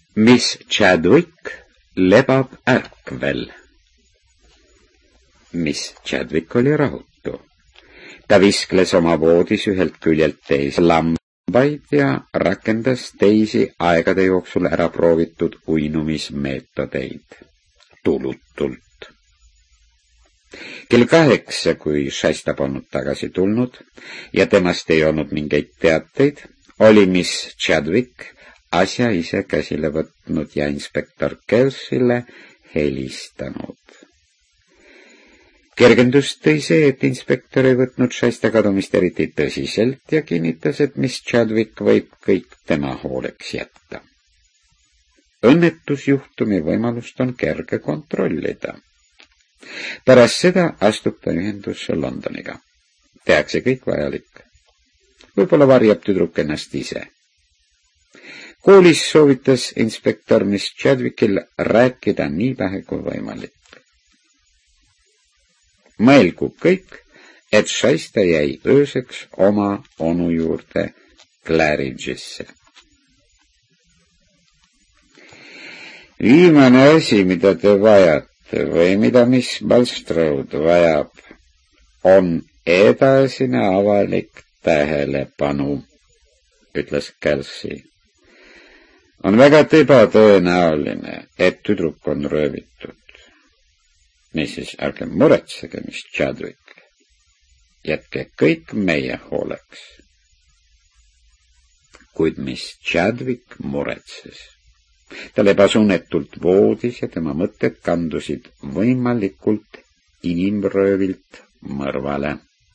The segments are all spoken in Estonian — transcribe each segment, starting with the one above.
Miss Chadwick lebab ärkvel. Miss Chadwick oli rahutu. Ta viskles oma voodis ühelt küljelt teise lambaid ja rakendas teisi aegade jooksul ära proovitud uinumismeetodeid. Tulutult. Kell 8, kui Šasta polnud tagasi tulnud ja temast ei olnud mingeid teateid, oli Miss Chadwick asja ise käsile võtnud ja inspektor Kelsile helistanud. Kergendust tõi see, et inspektor ei võtnud Šasta kadumist eriti tõsiselt ja kinnitas, et Miss Chadwick võib kõik tema hooleks jätta. Õnnetusjuhtumi võimalust on kerge kontrollida. Pärast seda astub ta ühendusse Londoniga. Tehakse kõik vajalik. Võib-olla varjab tüdruk ennast ise. Koolis soovitas inspektor Miss Chadwickil rääkida nii vähe kui võimalik. Mõelgu kõik, et Šasta jäi ööseks oma onu juurde Claridge'isse. Viimane asi, mida te vajate või mida Miss Bulstrode vajab, on edasine avalik tähelepanu, ütles Kelsey. On väga ebatõenäoline, et tüdruk on röövitud. Niisiis, ärge muretsege, Miss Chadwick. Jätke kõik meie hooleks. Kuid Miss Chadwick muretses. Ta lebas unetult voodis ja tema mõtted kandusid võimalikult inimröövilt mõrvale.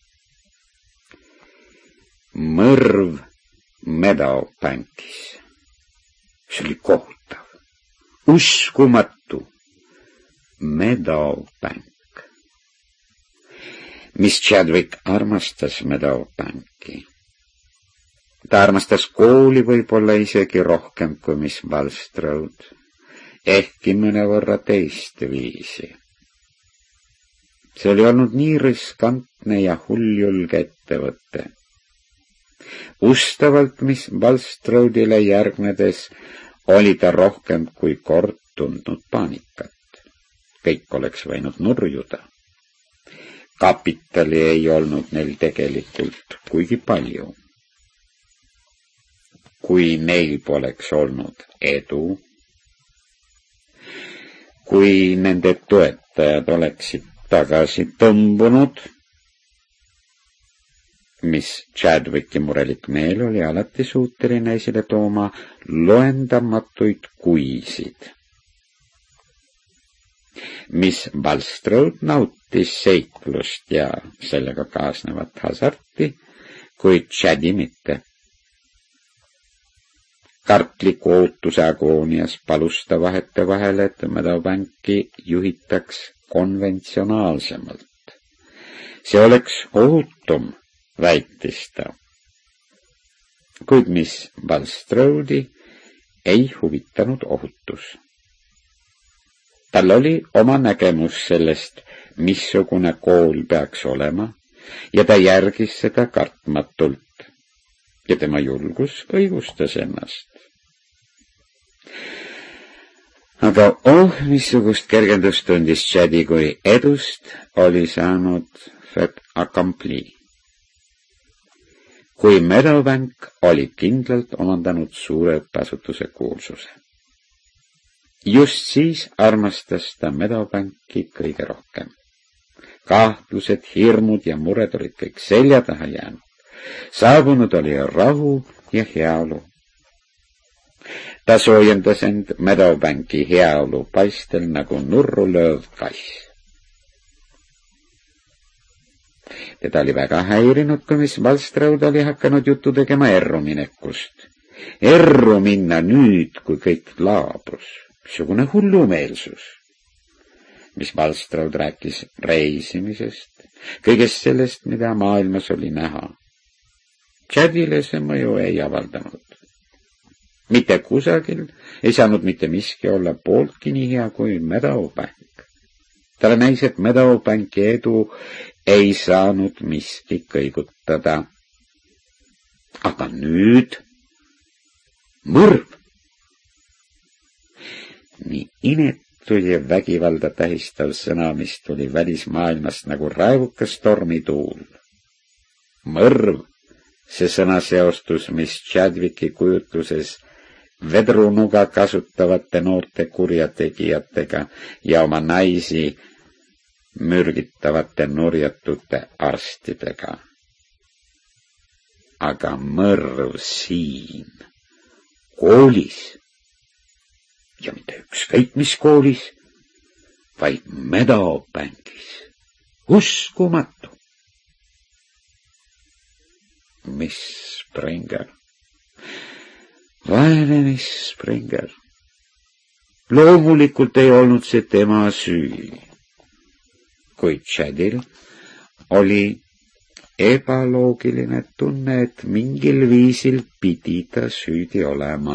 Mõrv Meadowbankis. See oli kohutav. Uskumatu. Meadowbank. Miss Chadwick armastas Meadowbanki. Ta armastas kooli võib-olla isegi rohkem kui Miss Bulstrode, ehkki mõnevõrra teist viisi. See oli olnud nii riskantne ja hulljulge ettevõte. Ustavalt Miss Bulstrode'ile järgnedes oli ta rohkem kui kord tundnud paanikat. Kõik oleks võinud nurjuda. Kapitali ei olnud neil tegelikult kuigi palju. Kui neil poleks olnud edu, kui nende toetajad oleksid tagasi tõmbunud, Miss Chadwicki murelik meel oli alati suuteline esile tooma loendamatuid kuisid. Miss Bulstrode nautis seiklust ja sellega kaasnevat hasarti, kuid Chadi mitte. Kartliku ootuse agoonias palus ta vahetevahel, et Meadowbanki juhitaks konventsionaalsemalt. See oleks ohutum, väitis ta. Kuid Miss Bulstrode'i ei huvitanud ohutus. Tal oli oma nägemus sellest, missugune kool peaks olema, ja ta järgis seda kartmatult. Ja tema julgus õigustas ennast. Aga missugust kergendust tundis Chadi, kui edust oli saanud fait accompli. Kui Meadowbank oli kindlalt omandanud suure õppeasutuse kuulsuse. Just siis armastas ta Meadowbanki kõige rohkem. Kahtlused, hirmud ja mured olid kõik selja taha jäänud. Saabunud oli rahu ja heaolu. Ta soojendas end Meadowbanki heaolu paistel nagu nurru lööv kass. Teda oli väga häirinud, kui Miss Bulstrode oli hakanud juttu tegema erruminekust. Erru minna nüüd, kui kõik laabus. Missugune hullumeelsus. Miss Bulstrode rääkis reisimisest, kõigest sellest, mida maailmas oli näha. Chadile see mõju ei avaldanud. Mitte kusagil ei saanud mitte miski olla pooltki nii hea kui Meadowbank. Talle näis, et Meadowbanki edu ei saanud miski kõigutada. Aga nüüd mõrv. inetu ja vägivalda tähistav sõna, mis tuli välismaailmast nagu raevukas tormituul. Mõrv, see sõnaseostus, mis Chadwicki kujutluses vedrunuga kasutavate noorte kurjategijatega ja oma naisi mürgitavate nurjatute arstidega. Aga mõrv siin, koolis, ja mitte ükskõik mis koolis, vaid Meadowbankis. Uskumatu! Miss Springer. Vaene Miss Springer. Loomulikult ei olnud see tema süü, kuid Chadil oli ebaloogiline tunne, et mingil viisil pidi ta süüdi olema.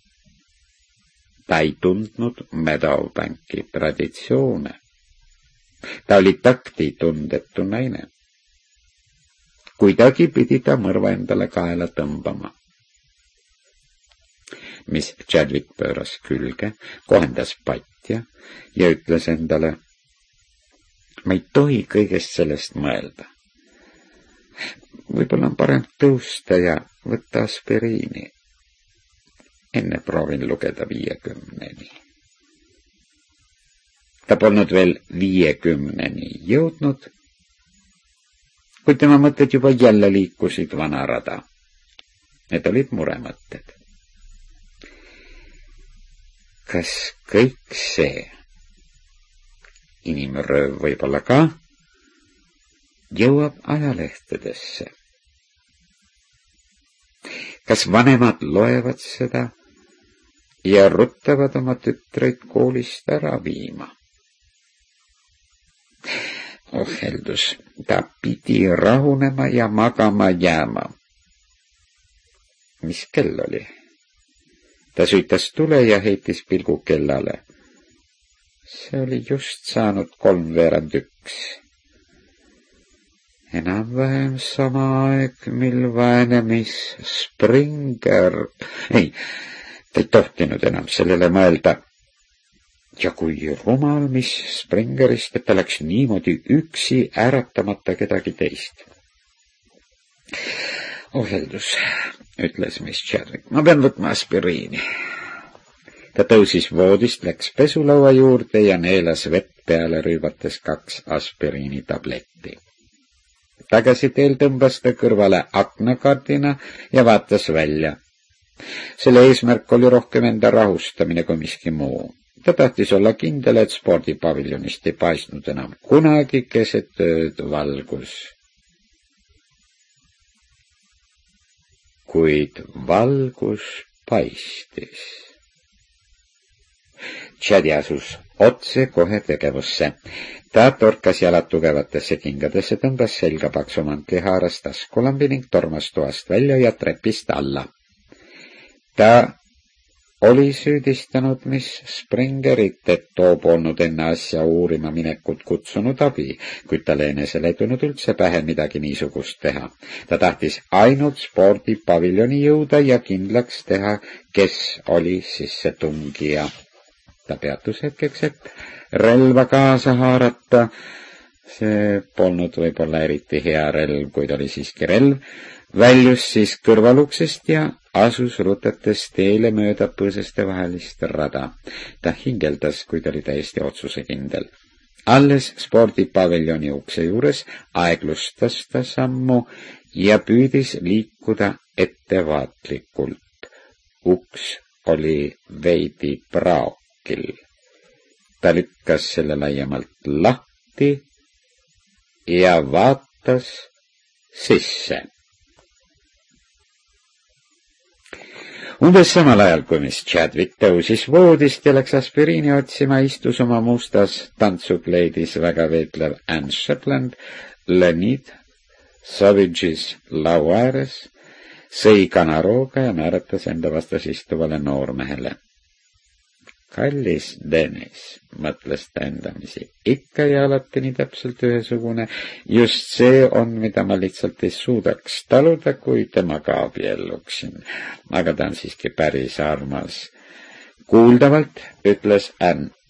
Ta ei tundnud Meadowbanki traditsioone. Ta oli taktitundetu naine. Kuidagi pidi ta mõrva endale kaela tõmbama. Mis Chadwick pööras külge, kohendas patja ja ütles endale, ma ei tohi kõigest sellest mõelda. Võib-olla on parem tõusta ja võtta aspiriini. Enne proovin lugeda 50-ni. Ta polnud veel 50-ni jõudnud, kuid tema mõtted juba jälle liikusid vanarada. Need olid muremõtted. Kas kõik see, inimrööv võib-olla ka, jõuab ajalehtedesse? Kas vanemad loevad seda ja ruttavad oma tütreid koolist ära viima? Oh heldus, ta pidi rahunema ja magama jääma. Mis kell oli? Ta süütas tule ja heitis pilgu kellale. See oli just saanud 3:15. Enam-vähem sama aeg, mil vaene Miss Springer... Ei, ta ei tohtinud enam sellele mõelda. Ja kui rumal Miss Springerist, et ta läks niimoodi üksi äratamata kedagi teist. Oh heldus, ütles Miss Chadwick, ma pean võtma aspiriini. Ta tõusis voodist, läks pesulaua juurde ja neelas vett peale, rüübates 2 aspiriinitabletti. Tagasi teel tõmbas ta kõrvale aknakardina ja vaatas välja. Selle eesmärk oli rohkem enda rahustamine kui miski muu. Ta tahtis olla kindel, et spordipaviljonist ei paistnud enam kunagi keset ööd valgus. Kuid valgus paistis. Chadi asus otse kohe tegevusse. Ta torkas jalad tugevatesse kingadesse, tõmbas selga paksu mantli, haaras taskulambi ning tormas toast välja ja trepist alla. Ta oli süüdistanud Miss Springerit, et too polnud enne asja uurima minekut kutsunud abi, kuid talle enesele ei tulnud üldse pähe midagi niisugust teha. Ta tahtis ainult spordipaviljoni jõuda ja kindlaks teha, kes oli sissetungija. Ta peatus hetkeks, et relva kaasa haarata. See polnud võib-olla eriti hea relv, kuid oli siiski relv. Väljus siis kõrvaluksest ja asus rutates teele mööda põõsaste vahelist rada. Ta hingeldas, kuid oli täiesti otsusekindel. Alles spordipaviljoni ukse juures aeglustas ta sammu ja püüdis liikuda ettevaatlikult. Uks oli veidi praokil. Ta lükkas selle laiemalt lahti ja vaatas sisse. Umbes samal ajal, kui Miss Chadwick tõusis voodist ja läks aspiriini otsima, istus oma mustas tantsukleidis väga veetlev Anne Shetland Lenid Savage'is laua ääres, sõi kanarooga ja naeratas enda vastas istuvale noormehele. Kallis Dennis, mõtles ta endamisi, ikka ja alati nii täpselt ühesugune. Just see on, mida ma lihtsalt ei suudaks taluda, kui temaga abielluksin. Aga ta on siiski päris armas. Kuuldavalt, ütles Anne,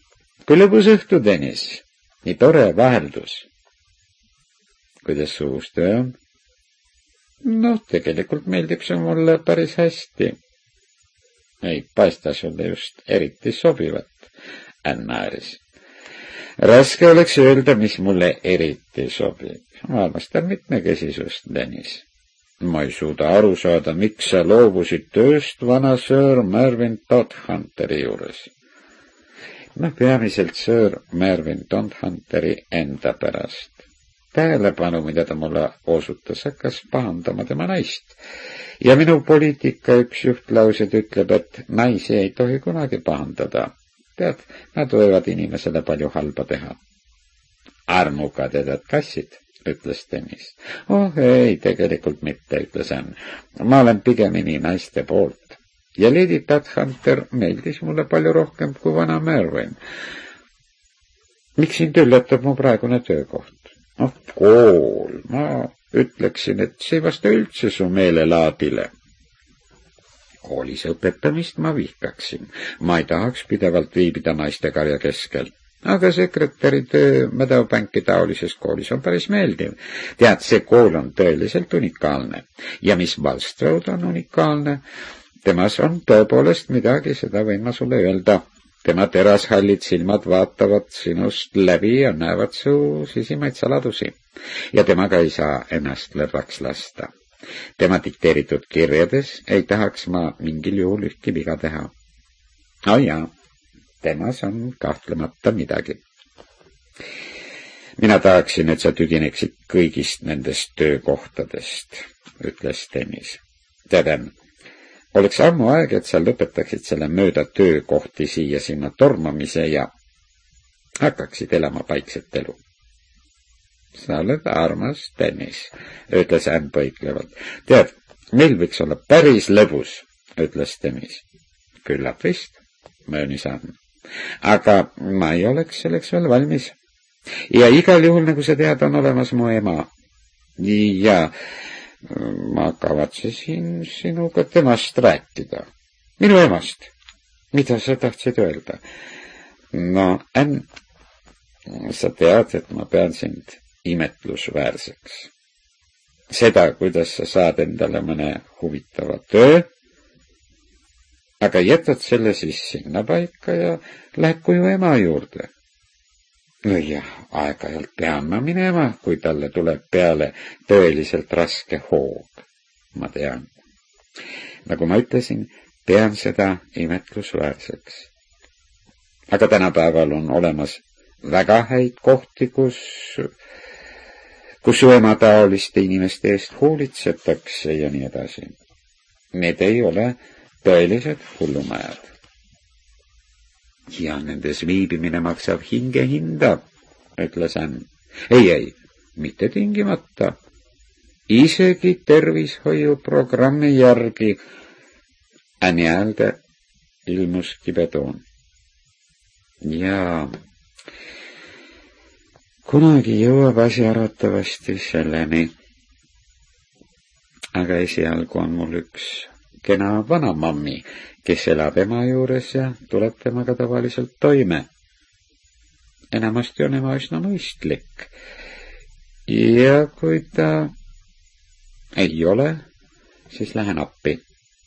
kui lõbus õhtu, Tõnis. Nii tore vaheldus. Kuidas su uus töö on? Noh, tegelikult meeldib see mulle päris hästi. Ei paista sulle just eriti sobivat, Ann naeris. Raske oleks öelda, mis mulle eriti sobib. Maailmast on mitmekesisust, Dennis. Ma ei suuda aru saada, miks sa loobusid tööst vana Sir Mervyn Todhunteri juures. No peamiselt Sir Mervyn Todhunteri enda pärast. Tähelepanu, mida ta mulle osutas, hakkas pahandama tema naist. Ja minu poliitika üks juhtlaused ütleb, et naisi ei tohi kunagi pahandada. Tead, nad võivad inimesele palju halba teha. Armukad edad kassid, ütles Dennis. Oh ei, tegelikult mitte, ütles Ann. Ma olen pigemini naiste poolt. Ja Lady Todhunter meeldis mulle palju rohkem kui vana Mervyn. Miks sind üllatab mu praegune töökoht? Oh, kool. Ma ütleksin, et see ei vasta üldse su meelelaadile. Koolis õpetamist ma vihkaksin. Ma ei tahaks pidevalt viibida naistekarja keskel. Aga sekretäri töö Meadowbanki taolises koolis on päris meeldiv. Tead, see kool on tõeliselt unikaalne. Ja mis Bulstrode on unikaalne? Temas on tõepoolest midagi, seda võin ma sulle öelda. Tema terashallid silmad vaatavad sinust läbi ja näevad su sisimaid saladusi. Ja temaga ei saa ennast lõdvaks lasta. Tema dikteeritud kirjades ei tahaks ma mingil juhul ühtki viga teha. Oh jaa, temas on kahtlemata midagi. Mina tahaksin, et sa tüdineksid kõigist nendest töökohtadest, ütles Dennis. Teadan, oleks ammu aeg, et sa lõpetaksid selle mööda töökohti siia-sinna tormamise ja hakkaksid elama paikset elu. Sa oled armas, Dennis, ütles Ann põiklevalt. Tead, meil võiks olla päris lõbus, ütles Dennis. Küllap vist, möönis Ann. Aga ma ei oleks selleks veel valmis. Ja igal juhul, nagu sa tead, on olemas mu ema. Ja ma kavatsesin sinuga temast rääkida. Minu emast. Mida sa tahtsid öelda? No, Ann, sa tead, et ma pean sind imetlusväärseks. Seda, kuidas sa saad endale mõne huvitava töö, aga jätad selle siis sinna paika ja lähed kuju ema juurde. No jah, aeg-ajalt pean ma minema, kui talle tuleb peale tõeliselt raske hoog. Ma tean. Nagu ma ütlesin, pean seda imetlusväärseks. Aga tänapäeval on olemas väga häid kohti, kus su ema taoliste inimeste eest hoolitsetakse ja nii edasi. Need ei ole tõelised hullumajad. Ja nendes viibimine maksab hingehinda, ütles Ann. Ei, mitte tingimata. Isegi tervishoiuprogrammi järgi Anni häälde ilmus kibetoon. Ja kunagi jõuab asi arvatavasti selleni. Aga esialgu on mul üks kena vanamammi, kes elab ema juures ja tuleb temaga tavaliselt toime. Enamasti on ema üsna mõistlik. Ja kui ta ei ole, siis lähen appi.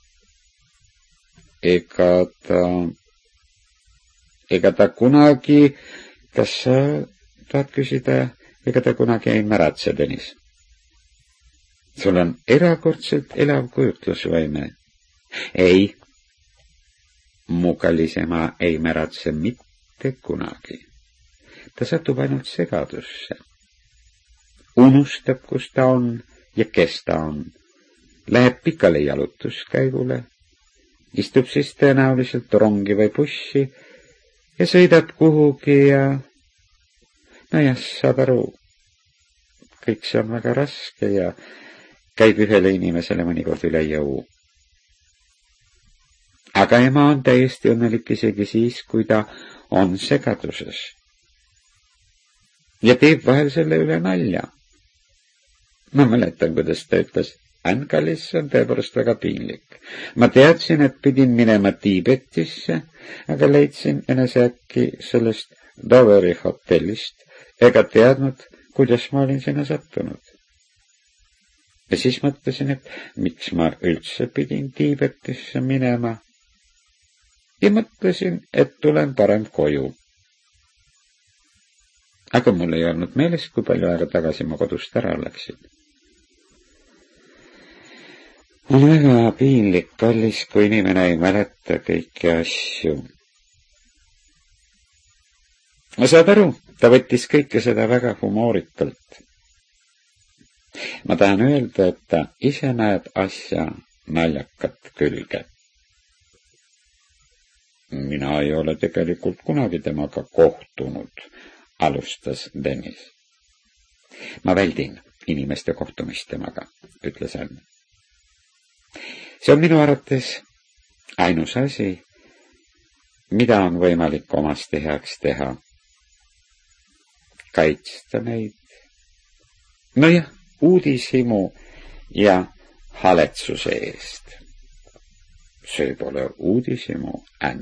Ega ta kunagi, kas sa tahad küsida, ega ta kunagi ei märatse, Dennis? Sul on erakordselt elav kujutlusvõime. Ei, mu kallis ema ei märatse mitte kunagi. Ta satub ainult segadusse. Unustab, kus ta on ja kes ta on. Läheb pikale jalutuskäigule. Istub siis tõenäoliselt rongi või bussi ja sõidab kuhugi ja nojah, saad aru, kõik see on väga raske ja käib ühele inimesele mõnikord üle jõu. Aga ema on täiesti õnnelik isegi siis, kui ta on segaduses. Ja teeb vahel selle üle nalja. Ma mäletan, kuidas ta ütles, Ann, kallis, see on tõepoolest väga piinlik. Ma teadsin, et pidin minema Tiibetisse, aga leidsin enese äkki sellest Doveri hotellist ega teadnud, kuidas ma olin sinna sattunud. Ja siis mõtlesin, et miks ma üldse pidin Tiibetisse minema. Ja mõtlesin, et tulen parem koju. Aga mul ei olnud meelest, kui palju aega tagasi ma kodust ära läksin. On väga piinlik, kallis, kui inimene ei mäleta kõiki asju. Ma saad aru, ta võttis kõike seda väga humoorikalt. Ma tahan öelda, et ta ise näeb asja naljakat külge. Mina ei ole tegelikult kunagi temaga kohtunud, alustas Dennis. Ma väldin inimeste kohtumist temaga, ütles Ann. See on minu arvates ainus asi, mida on võimalik omasti heaks teha. Kaitsta neid. Nojah, uudishimu ja haletsuse eest. See pole uudishimu, Ann.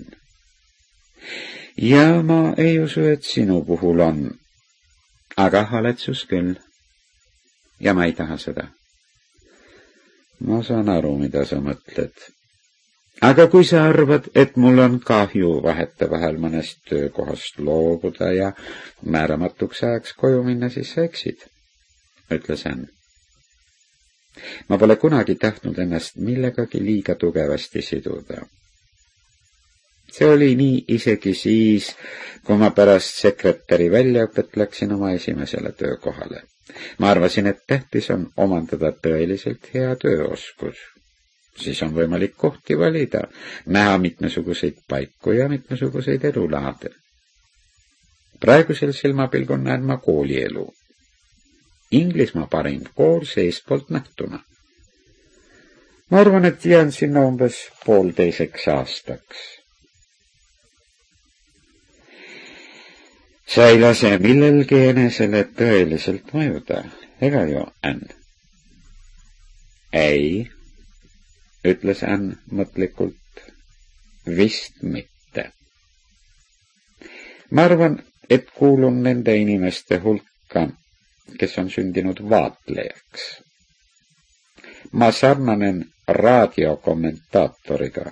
Ja ma ei usu, et sinu puhul on. Aga haletsus küll. Ja ma ei taha seda. Ma saan aru, mida sa mõtled. Aga kui sa arvad, et mul on kahju vahetevahel mõnest töökohast loobuda ja määramatuks ajaks koju minna, siis sa eksid, ütles Ann. Ma pole kunagi tahtnud ennast millegagi liiga tugevasti siduda. See oli nii isegi siis, kui ma pärast sekretäri väljaõpet läksin oma esimesele töökohale. Ma arvasin, et tähtis on omandada tõeliselt hea tööoskus. Siis on võimalik kohti valida, näha mitmesuguseid paiku ja mitmesuguseid elulaade. Praegusel silmapilgul näen ma koolielu. Inglismaa parim kool seestpoolt nähtuna. Ma arvan, et jään sinna umbes 1,5 aastaks. Sa ei lase millelgi enesele tõeliselt mõjuda, ega ju, Ann? Ei, ütles Ann mõtlikult. Vist mitte. Ma arvan, et kuulun nende inimeste hulka, kes on sündinud vaatlejaks. Ma sarnanen raadiokommentaatoriga.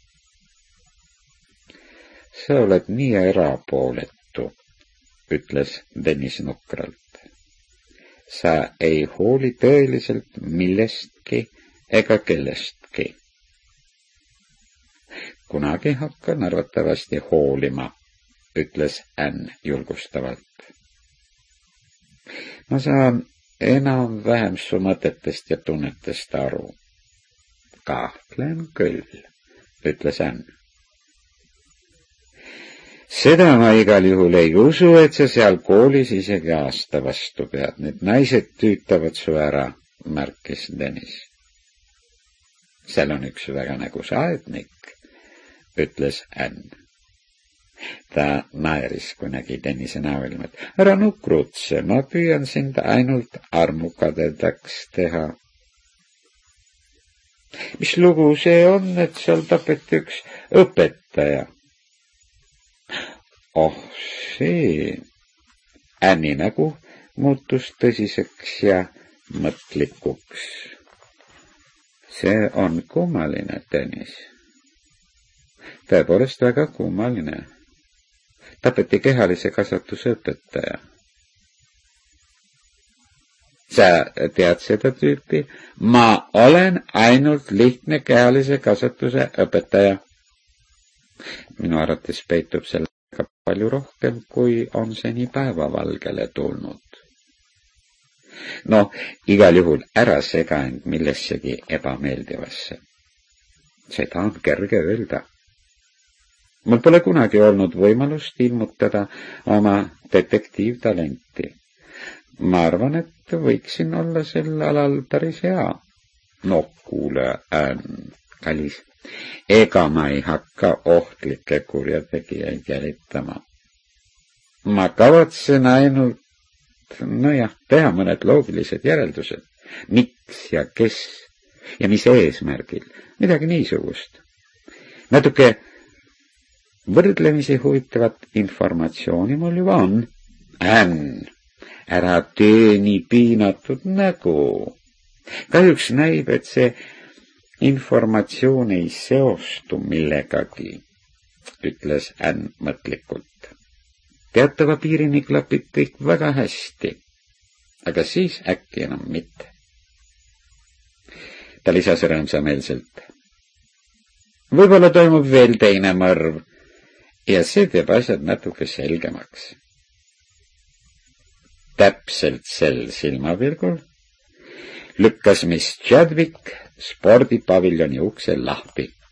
Sa oled nii erapooletu, ütles Dennis nukralt. Sa ei hooli tõeliselt millestki ega kellestki. Kunagi hakkan arvatavasti hoolima, ütles Ann julgustavalt. Ma saan enam-vähem su mõtetest ja tunnetest aru. Kahtlen küll, ütles Ann. Seda ma igal juhul ei usu, et sa seal koolis isegi aasta vastu pead. Need naised tüütavad su ära, märkis Dennis. Seal on üks väga nägus aednik, ütles Ann. Ta naeris, kui nägi Dennise näoilmet. Ära nukrutse, ma püüan sind ainult armukadedaks teha. Mis lugu see on, et seal tapeti üks õpetaja? Oh, see. Anni nägu muutus tõsiseks ja mõtlikuks. See on kummaline, Dennis. Tõepoolest väga kummaline. Tapeti kehalise kasvatuse õpetaja. Sa tead seda tüüpi? Ma olen ainult lihtne kehalise kasvatuse õpetaja. Minu arvates peitub selle palju rohkem, kui on seni päevavalgele tulnud. No, igal juhul ära sega end millessegi ebameeldivasse. Seda on kerge öelda. Mul pole kunagi olnud võimalust ilmutada oma detektiivtalenti. Ma arvan, et võiksin olla sel alal päris hea. No, kuule, kallis, ega ma ei hakka ohtlikke kurjategijaid jälitama. Ma kavatsen ainult, teha mõned loogilised järeldused. Miks ja kes ja mis eesmärgil. Midagi niisugust. Natuke Võrdlemisi huvitavat informatsiooni mul juba on. Ann, ära tee nii piinatud nägu. Kahjuks näib, et see informatsioon ei seostu millegagi, ütles Ann mõtlikult. Teatava piirini klapib kõik väga hästi, aga siis äkki enam mitte. Ta lisas rõõmsameelselt. Võib-olla toimub veel teine mõrv ja see teeb asjad natuke selgemaks. Täpselt sel silmapilgul lükkas Miss Chadwick spordipaviljoni ukse lahti.